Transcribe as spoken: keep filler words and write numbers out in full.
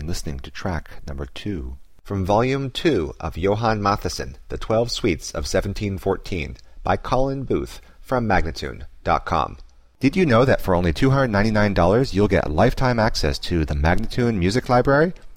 listening to track number two. From Volume two of Johann Mattheson, The Twelve Suites of seventeen fourteen, by Colin Booth, from Magnatune dot com. Did you know that for only two hundred ninety-nine dollars you'll get lifetime access to the Magnatune Music Library?